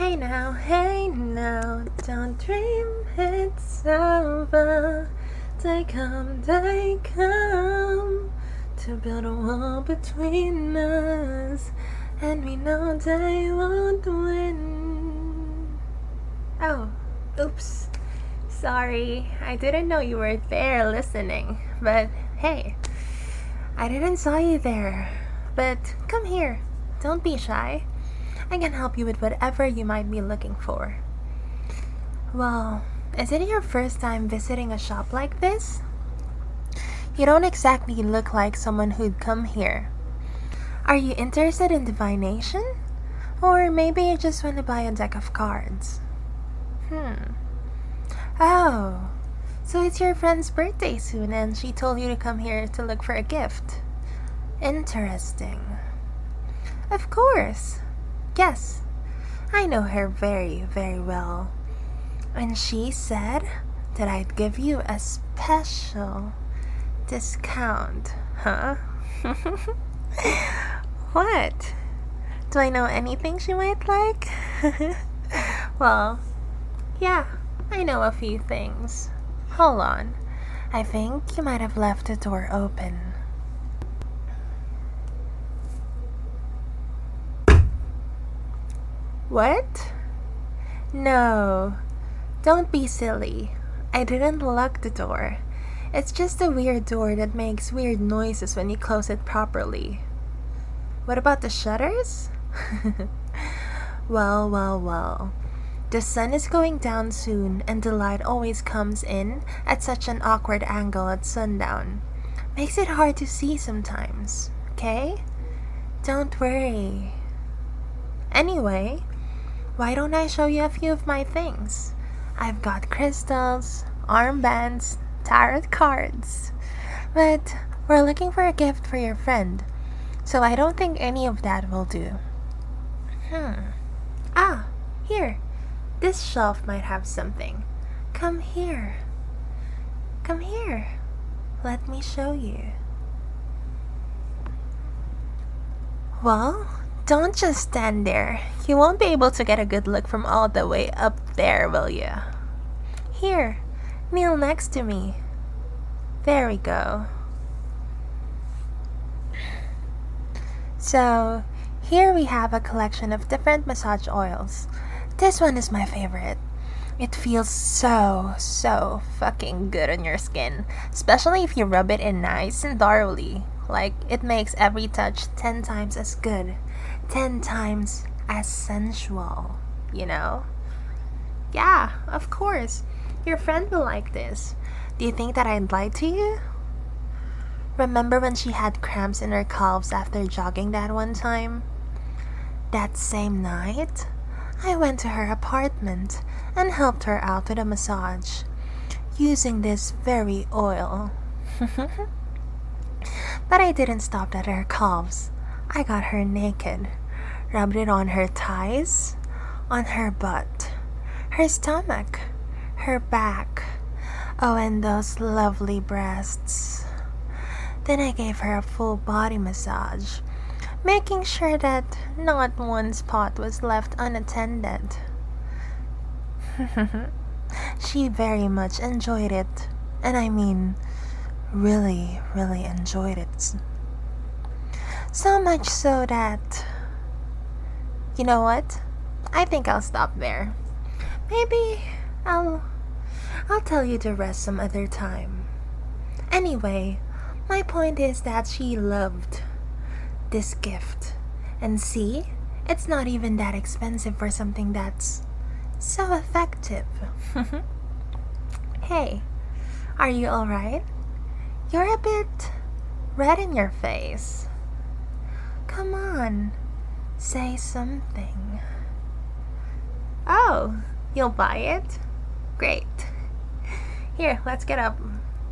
Hey now, don't dream it's over. They come to build a wall between us, and we know they won't win. Oh, oops. Sorry, I didn't know you were there listening. But hey, I didn't saw you there. But come here, don't be shy. I can help you with whatever you might be looking for. Well, is it your first time visiting a shop like this? You don't exactly look like someone who'd come here. Are you interested in divination? Or maybe you just want to buy a deck of cards? Oh, so it's your friend's birthday soon and she told you to come here to look for a gift. Interesting. Of course. Yes, I know her very, very well. And she said that I'd give you a special discount, huh? What? Do I know anything she might like? Well, yeah, I know a few things. Hold on. I think you might have left the door open. What? No, don't be silly. I didn't lock the door. It's just a weird door that makes weird noises when you close it properly. What about the shutters? Well. The sun is going down soon and the light always comes in at such an awkward angle at sundown. Makes it hard to see sometimes, okay? Don't worry. Anyway, why don't I show you a few of my things? I've got crystals, armbands, tarot cards. But we're looking for a gift for your friend, so I don't think any of that will do. Here. This shelf might have something. Come here. Let me show you. Well, don't just stand there. You won't be able to get a good look from all the way up there, will you? Here, kneel next to me. There we go. So, here we have a collection of different massage oils. This one is my favorite. It feels so fucking good on your skin, especially if you rub it in nice and thoroughly. Like, it makes every touch 10 times as good, 10 times as sensual, you know? Yeah, of course. Your friend will like this. Do you think that I'd lie to you? Remember when she had cramps in her calves after jogging that one time? That same night, I went to her apartment and helped her out with a massage, using this very oil. But I didn't stop at her calves. I got her naked, rubbed it on her thighs, on her butt, her stomach, her back, oh, and those lovely breasts. Then I gave her a full body massage, making sure that not one spot was left unattended. She very much enjoyed it, and I mean, really enjoyed it. So much so that, you know what? I think I'll stop there. Maybe I'll tell you the rest some other time. Anyway, my point is that she loved this gift. And see, it's not even that expensive for something that's so effective. Hey, are you alright? You're a bit red in your face. Come on, say something. Oh, you'll buy it? Great. Here, let's get up.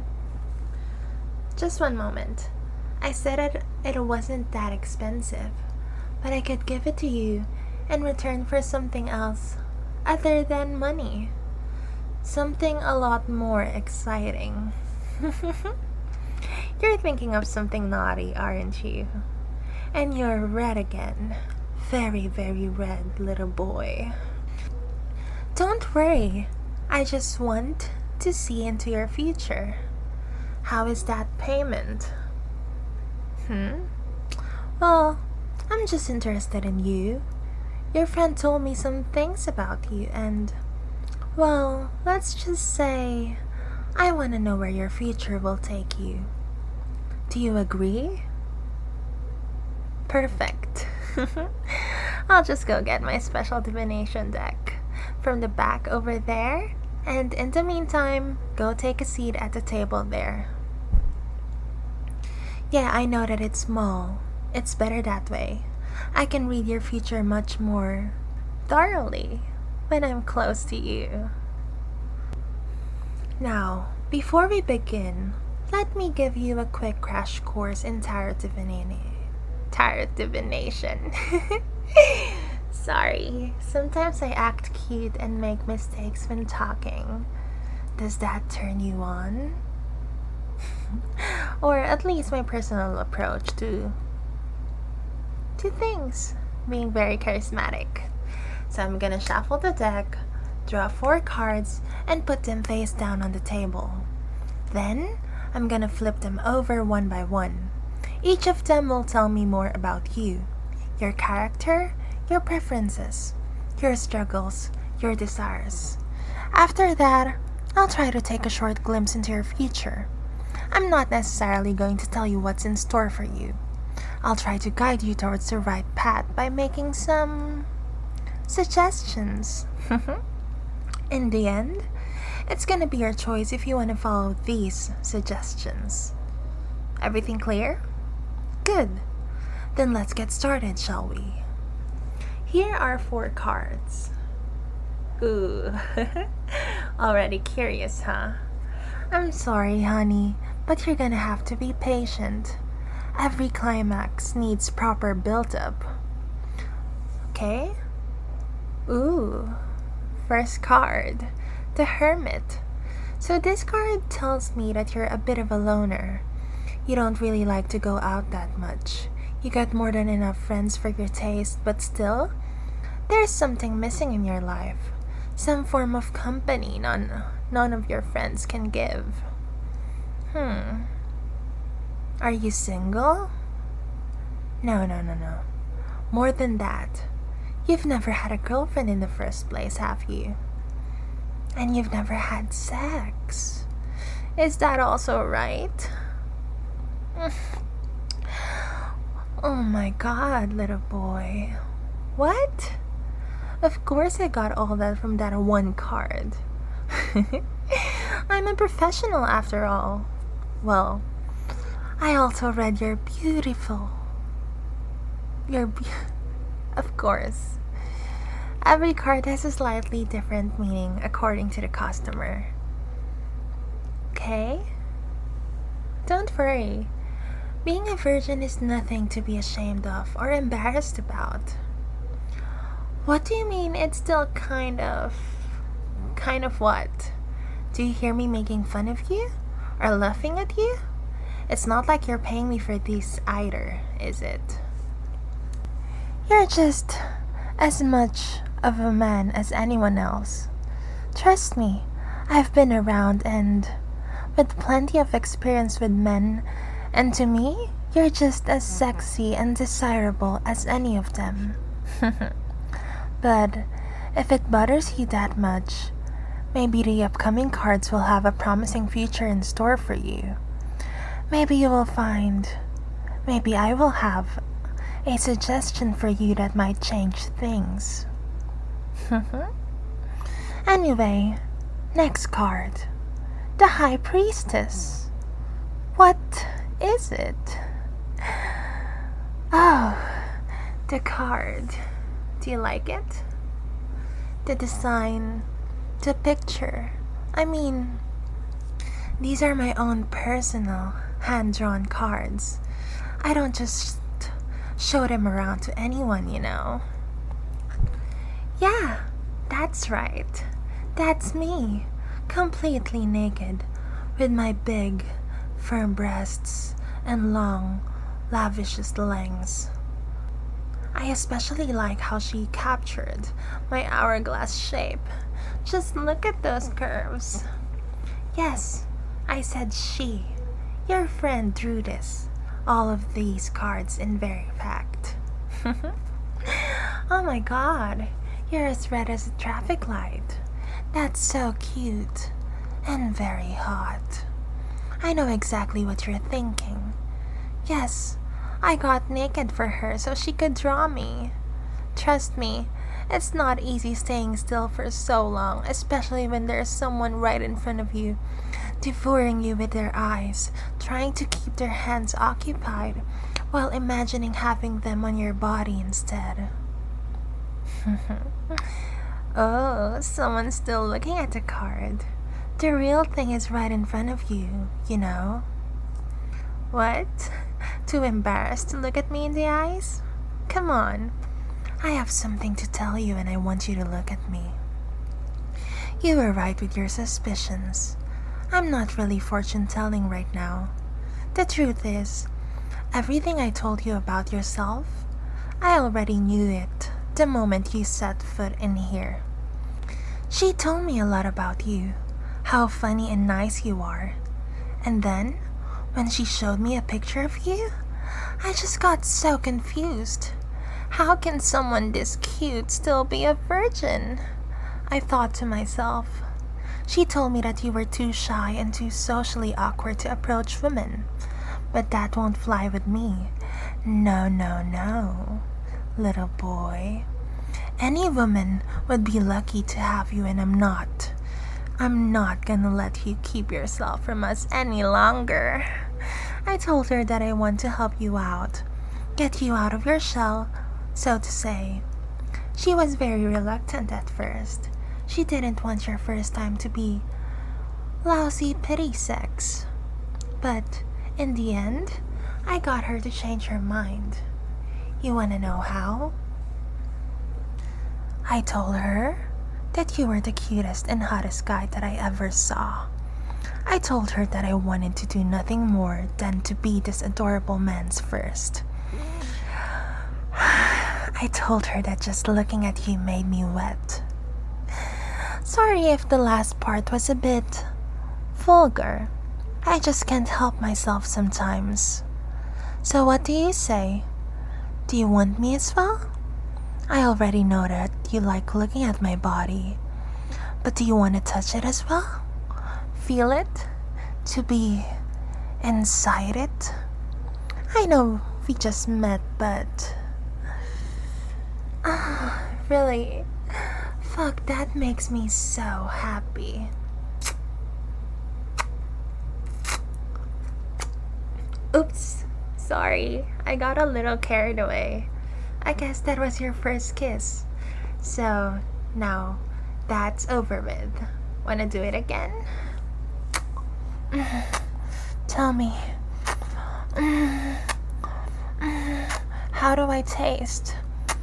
Just one moment. I said it wasn't that expensive, but I could give it to you in return for something else other than money. Something a lot more exciting. You're thinking of something naughty, aren't you? And you're red again. Very red, little boy. Don't worry. I just want to see into your future. How is that payment? Well, I'm just interested in you. Your friend told me some things about you and, well, let's just say I want to know where your future will take you. Do you agree? Perfect. I'll just go get my special divination deck from the back over there, and in the meantime, go take a seat at the table there. Yeah, I know that it's small. It's better that way. I can read your future much more thoroughly when I'm close to you. Now, before we begin, let me give you a quick crash course in tarot divination. Sorry, sometimes I act cute and make mistakes when talking. Does that turn you on? Or at least my personal approach to things being very charismatic. So I'm gonna shuffle the deck, draw 4 cards, and put them face down on the table. Then I'm gonna flip them over one by one. Each of them will tell me more about you, your character, your preferences, your struggles, your desires. After that, I'll try to take a short glimpse into your future. I'm not necessarily going to tell you what's in store for you. I'll try to guide you towards the right path by making some suggestions. In the end, it's gonna be your choice if you want to follow these suggestions. Everything clear? Good. Then let's get started, shall we? Here are 4 cards. Ooh, already curious, huh? I'm sorry, honey, but you're gonna have to be patient. Every climax needs proper build-up. Okay? Ooh, first card, the Hermit. So this card tells me that you're a bit of a loner. You don't really like to go out that much. You got more than enough friends for your taste, but still, there's something missing in your life. Some form of company none of your friends can give. Are you single? No. More than that. You've never had a girlfriend in the first place, have you? And you've never had sex. Is that also right? Oh my god, little boy. What? Of course I got all that from that one card. I'm a professional after all. Well, I also read your beautiful. Of course. Every card has a slightly different meaning according to the customer. Okay? Don't worry. Being a virgin is nothing to be ashamed of or embarrassed about. What do you mean it's still kind of what? Do you hear me making fun of you? Or laughing at you? It's not like you're paying me for this either, is it? You're just as much of a man as anyone else. Trust me, I've been around and with plenty of experience with men, and to me, you're just as sexy and desirable as any of them. But if it bothers you that much, maybe the upcoming cards will have a promising future in store for you. Maybe you will find, maybe I will have a suggestion for you that might change things. Anyway, next card. The High Priestess. What is it? Oh, the card. Do you like it? The design, the picture. I mean, these are my own personal hand-drawn cards. I don't just show them around to anyone, you know. Yeah, that's right. That's me, completely naked, with my big, firm breasts and long, lavish legs. I especially like how she captured my hourglass shape Just look at those curves. Yes, I said she. Your friend drew this. All of these cards in very fact. Oh my god, you're as red as a traffic light. That's so cute and very hot. I know exactly what you're thinking. Yes, I got naked for her so she could draw me. Trust me, it's not easy staying still for so long, especially when there's someone right in front of you, devouring you with their eyes, trying to keep their hands occupied, while imagining having them on your body instead. Oh, someone's still looking at the card. The real thing is right in front of you, you know. What? Too embarrassed to look at me in the eyes? Come on. I have something to tell you and I want you to look at me. You were right with your suspicions. I'm not really fortune-telling right now. The truth is, everything I told you about yourself, I already knew it the moment you set foot in here. She told me a lot about you, how funny and nice you are. And then, when she showed me a picture of you, I just got so confused. How can someone this cute still be a virgin? I thought to myself. She told me that you were too shy and too socially awkward to approach women. But that won't fly with me. No, no, no, little boy. Any woman would be lucky to have you, and I'm not. I'm not gonna let you keep yourself from us any longer. I told her that I want to help you out, get you out of your shell, so to say. She was very reluctant at first. She didn't want your first time to be lousy pity sex. But in the end, I got her to change her mind. You wanna know how? I told her that you were the cutest and hottest guy that I ever saw. I told her that I wanted to do nothing more than to be this adorable man's first. I told her that just looking at you made me wet. Sorry if the last part was a bit vulgar. I just can't help myself sometimes. So what do you say? Do you want me as well? I already know that you like looking at my body. But do you want to touch it as well? Feel it? To be inside it? I know we just met, but... really? Fuck, that makes me so happy. Oops, sorry. I got a little carried away. I guess that was your first kiss. So, now that's over with. Wanna do it again? Tell me. How do I taste?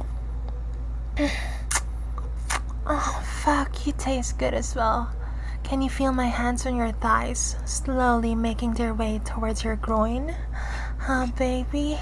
Oh, fuck, you taste good as well. Can you feel my hands on your thighs, slowly making their way towards your groin? Huh, baby?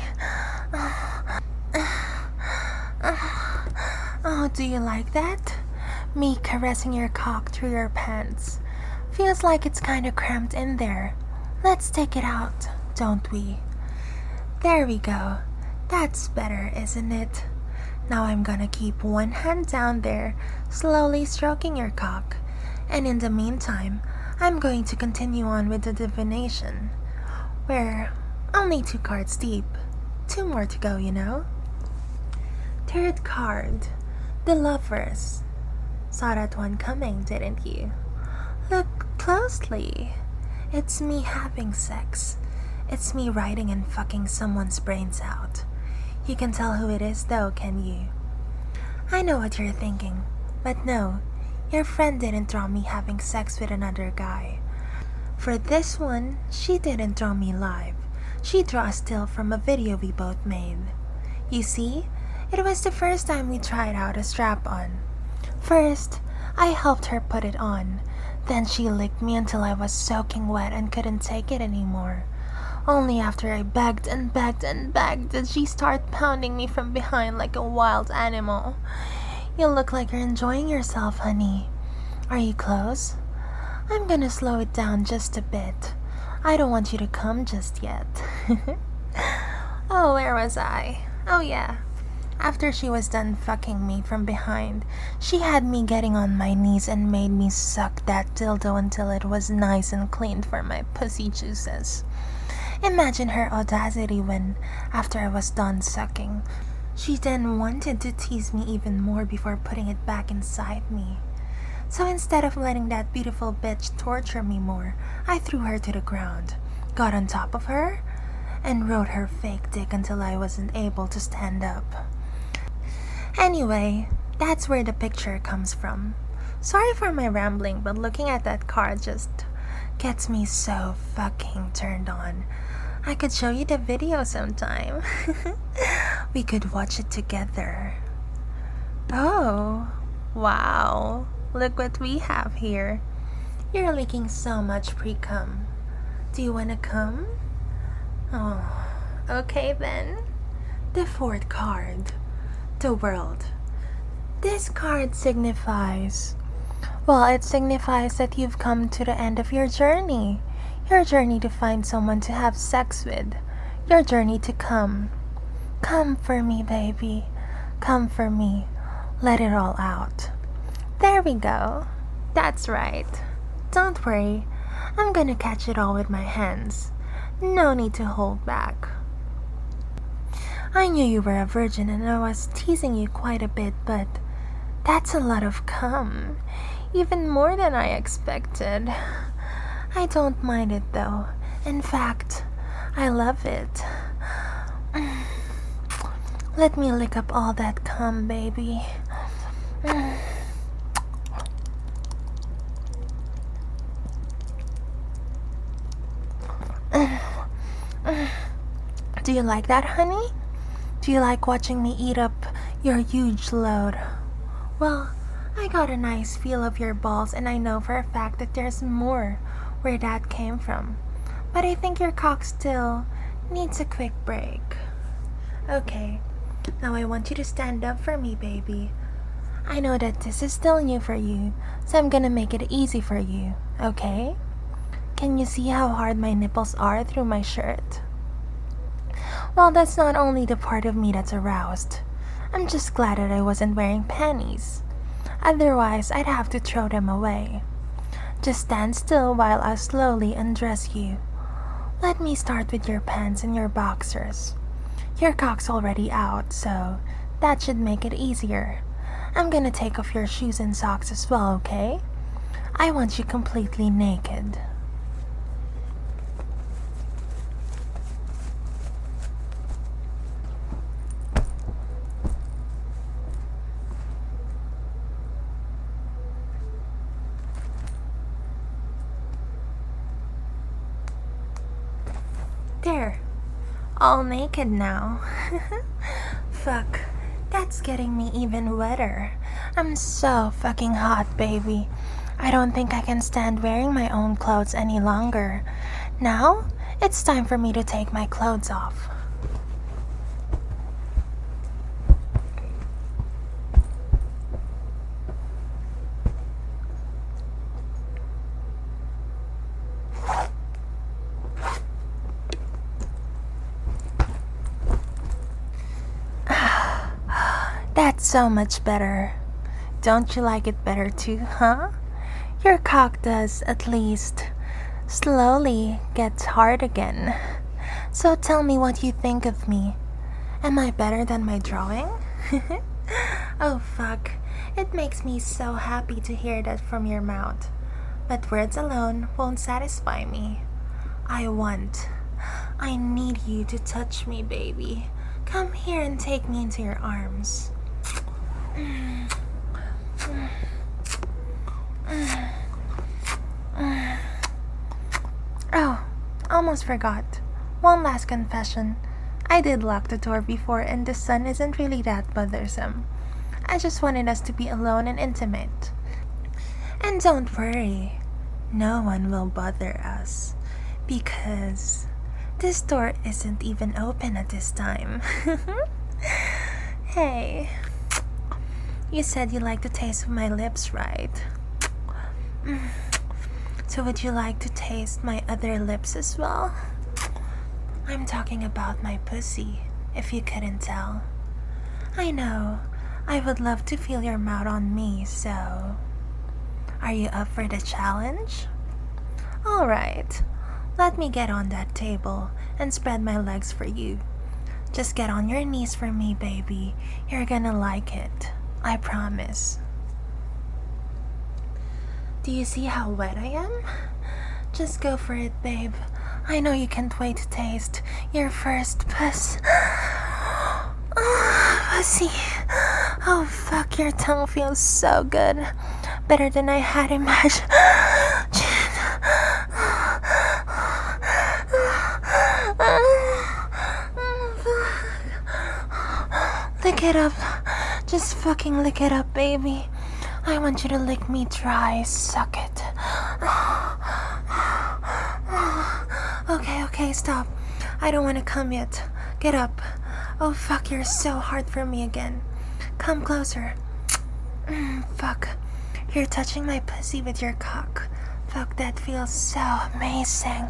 Oh, do you like that? Me caressing your cock through your pants. Feels like it's kinda cramped in there. Let's take it out, don't we? There we go. That's better, isn't it? Now I'm gonna keep one hand down there, slowly stroking your cock. And in the meantime, I'm going to continue on with the divination. We're only 2 cards deep. 2 more to go, you know? 3rd card. The Lovers. Saw that one coming, didn't you? Look closely. It's me having sex. It's me riding and fucking someone's brains out. You can tell who it is though, can you? I know what you're thinking, but no, your friend didn't draw me having sex with another guy. For this one, she didn't draw me live. She drew a still from a video we both made. You see, it was the first time we tried out a strap-on. First, I helped her put it on. Then she licked me until I was soaking wet and couldn't take it anymore. Only after I begged and begged and begged did she start pounding me from behind like a wild animal. You look like you're enjoying yourself, honey. Are you close? I'm gonna slow it down just a bit. I don't want you to come just yet. Oh, where was I? Oh, yeah. After she was done fucking me from behind, she had me getting on my knees and made me suck that dildo until it was nice and clean for my pussy juices. Imagine her audacity when, after I was done sucking, she then wanted to tease me even more before putting it back inside me. So instead of letting that beautiful bitch torture me more, I threw her to the ground, got on top of her, and rode her fake dick until I wasn't able to stand up. Anyway, that's where the picture comes from. Sorry for my rambling, but looking at that card just gets me so fucking turned on. I could show you the video sometime. We could watch it together. Oh, wow. Look what we have here. You're leaking so much pre-cum. Do you wanna come? Oh, okay then. The fourth card. The world. This card signifies... Well, it signifies that you've come to the end of your journey. Your journey to find someone to have sex with. Your journey to come. Come for me, baby. Come for me. Let it all out. There we go. That's right. Don't worry. I'm gonna catch it all with my hands. No need to hold back. I knew you were a virgin and I was teasing you quite a bit, but that's a lot of cum. Even more than I expected. I don't mind it though. In fact, I love it. Let me lick up all that cum, baby. Do you like that, honey? Do you like watching me eat up your huge load? Well, I got a nice feel of your balls and I know for a fact that there's more where that came from. But I think your cock still needs a quick break. Okay, now I want you to stand up for me, baby. I know that this is still new for you, so I'm gonna make it easy for you, okay? Can you see how hard my nipples are through my shirt? Well, that's not only the part of me that's aroused. I'm just glad that I wasn't wearing panties. Otherwise, I'd have to throw them away. Just stand still while I slowly undress you. Let me start with your pants and your boxers. Your cock's already out, so that should make it easier. I'm gonna take off your shoes and socks as well, okay? I want you completely naked. There, all naked now. Fuck, that's getting me even wetter. I'm so fucking hot, baby. I don't think I can stand wearing my own clothes any longer. Now, it's time for me to take my clothes off. That's so much better. Don't you like it better too, huh? Your cock does, at least, slowly gets hard again. So tell me what you think of me. Am I better than my drawing? Oh fuck, it makes me so happy to hear that from your mouth. But words alone won't satisfy me. I need you to touch me, baby. Come here and take me into your arms. Oh, almost forgot. One last confession. I did lock the door before and the sun isn't really that bothersome. I just wanted us to be alone and intimate. And don't worry, no one will bother us because this door isn't even open at this time. Hey, you said you like the taste of my lips, right? So would you like to taste my other lips as well? I'm talking about my pussy, if you couldn't tell. I know, I would love to feel your mouth on me, so... Are you up for the challenge? Alright, let me get on that table and spread my legs for you. Just get on your knees for me, baby. You're gonna like it. I promise. Do you see how wet I am? Just go for it, babe. I know you can't wait to taste your first pussy. Oh fuck, your tongue feels so good. Better than I had imagined. Lick it up. Just fucking lick it up, baby. I want you to lick me dry. Suck it. Okay, stop. I don't want to come yet. Get up. Oh fuck, you're so hard for me again. Come closer. Fuck. You're touching my pussy with your cock. Fuck, that feels so amazing.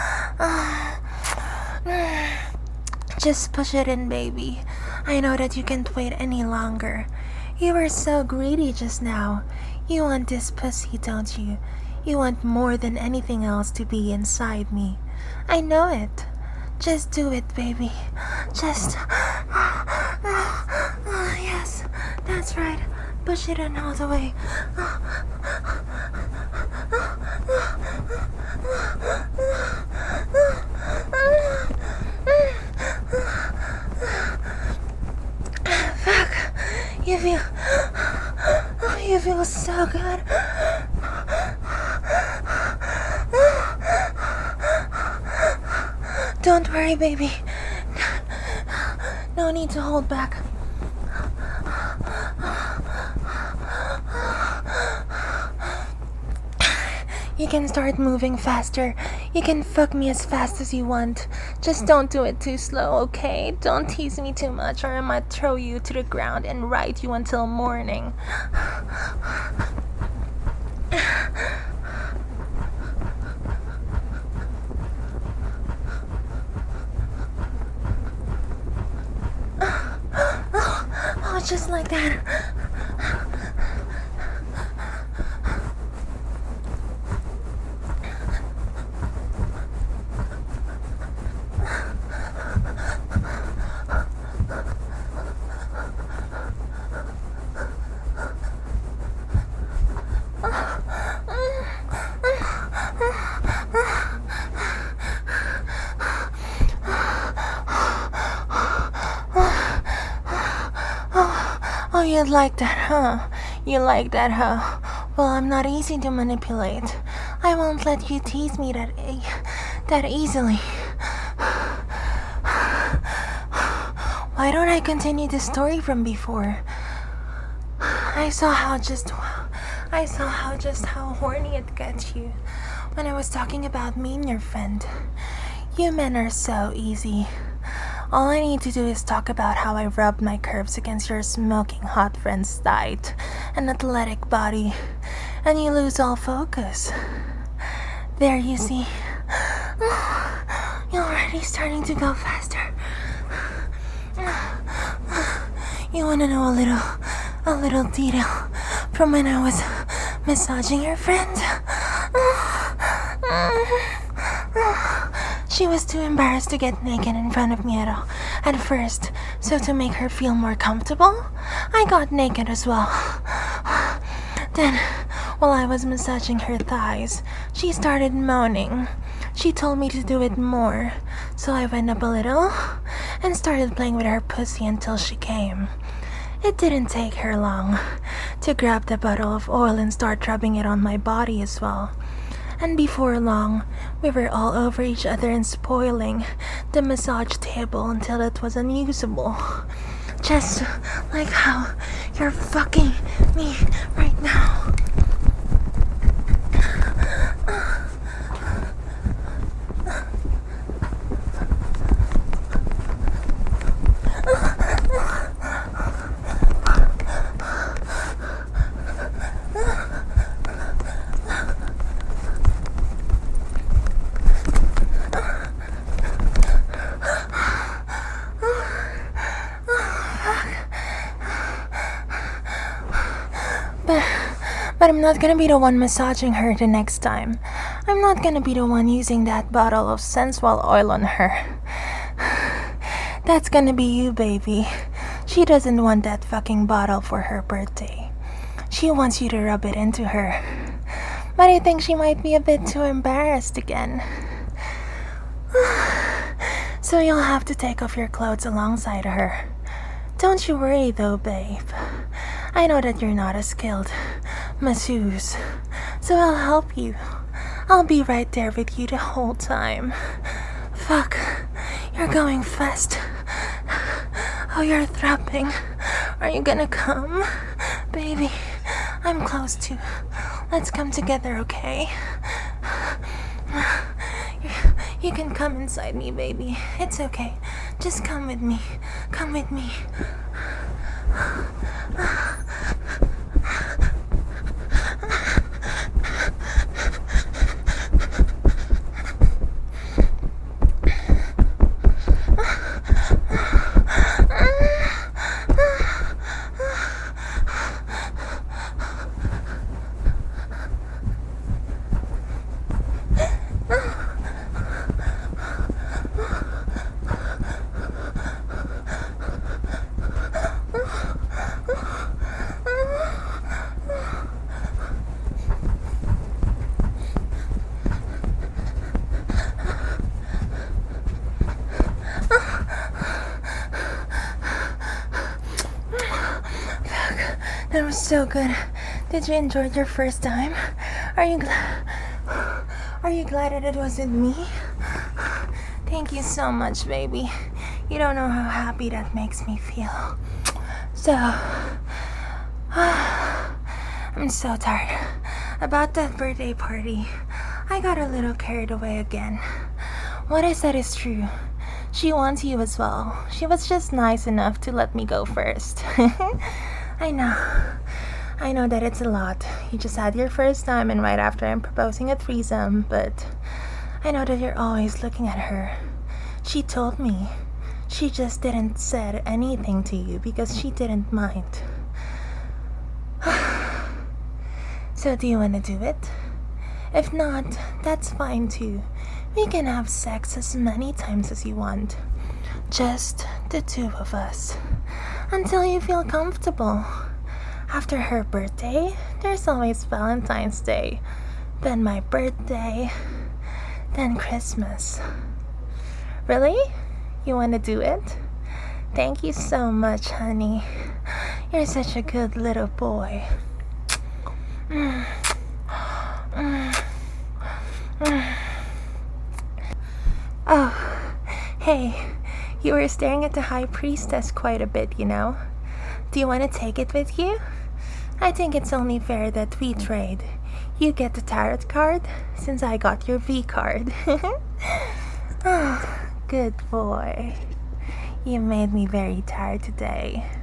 Just push it in, baby. I know that you can't wait any longer. You were so greedy just now. You want this pussy, don't you? You want more than anything else to be inside me. I know it. Just do it, baby. Just... yes, that's right. Push it in all the way. Fuck. You feel so good. Don't worry, baby. No need to hold back. You can start moving faster. You can fuck me as fast as you want. Just don't do it too slow, okay? Don't tease me too much or I might throw you to the ground and ride you until morning. Oh, just like that. Oh, you like that, huh? You like that, huh? Well, I'm not easy to manipulate. I won't let you tease me that easily. Why don't I continue the story from before? I saw how just how horny it gets you when I was talking about me and your friend. You men are so easy. All I need to do is talk about how I rubbed my curves against your smoking hot friend's tight and athletic body, and you lose all focus. There, you see. You're already starting to go faster. You wanna know a little detail from when I was massaging your friend? She was too embarrassed to get naked in front of me at first, so to make her feel more comfortable, I got naked as well. Then, while I was massaging her thighs, she started moaning. She told me to do it more, so I went up a little and started playing with her pussy until she came. It didn't take her long to grab the bottle of oil and start rubbing it on my body as well. And before long, we were all over each other and spoiling the massage table until it was unusable. Just like how you're fucking me right now. But, but I'm not gonna be the one massaging her the next time. I'm not gonna be the one using that bottle of sensual oil on her. That's gonna be you, baby. She doesn't want that fucking bottle for her birthday. She wants you to rub it into her. But I think she might be a bit too embarrassed again. So you'll have to take off your clothes alongside her. Don't you worry though, babe. I know that you're not a skilled masseuse, so I'll help you. I'll be right there with you the whole time. Fuck, you're going fast. Oh, you're throbbing. Are you gonna come? Baby, I'm close to. Let's come together, okay? You can come inside me, baby. It's okay. Just come with me. Come with me. That was so good. Did you enjoy your first time? Are you glad that it wasn't me? Thank you so much, baby. You don't know how happy that makes me feel. So, I'm so tired. About that birthday party, I got a little carried away again. What I said is true. She wants you as well. She was just nice enough to let me go first. I know that it's a lot. You just had your first time and right after I'm proposing a threesome, but I know that you're always looking at her. She told me. She just didn't said anything to you because she didn't mind. So do you want to do it? If not, that's fine too. We can have sex as many times as you want. Just the two of us. Until you feel comfortable. After her birthday, there's always Valentine's Day. Then my birthday. Then Christmas. Really? You want to do it? Thank you so much, honey. You're such a good little boy. Oh, hey. You were staring at the High Priestess quite a bit, you know. Do you want to take it with you? I think it's only fair that we trade. You get the tarot card, since I got your V card. Oh, good boy. You made me very tired today.